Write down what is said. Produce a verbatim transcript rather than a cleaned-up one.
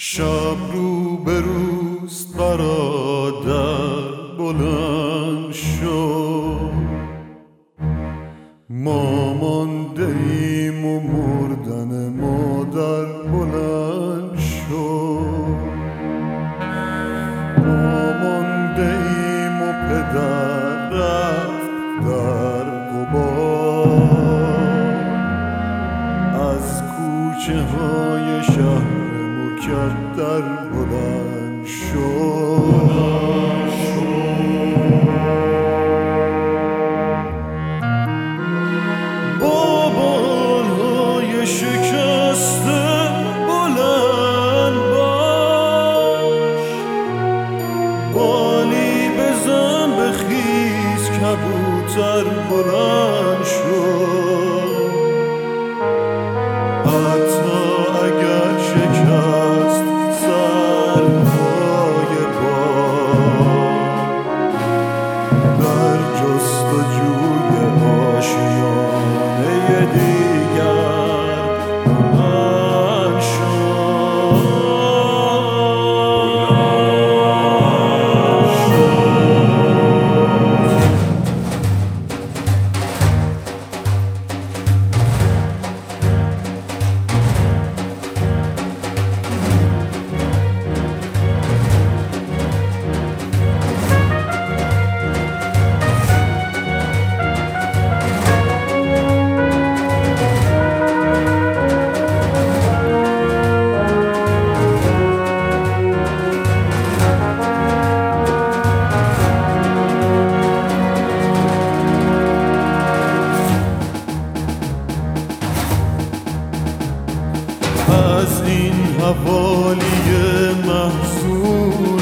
شب رو به روست برادر بلند شد، ما مانده ایم و مردن مادر بلند شد، ما مانده ایم و پدر رفت در غبار، از کوچه های شهر مکدر بلند شد. با بالهای شکسته بلند باش، بالی بزن به خیز کبوتر بلند شد، حتی اگر شکست سرهای باد در جستجوی آشیانه دیگر بلند از این حوالی محزون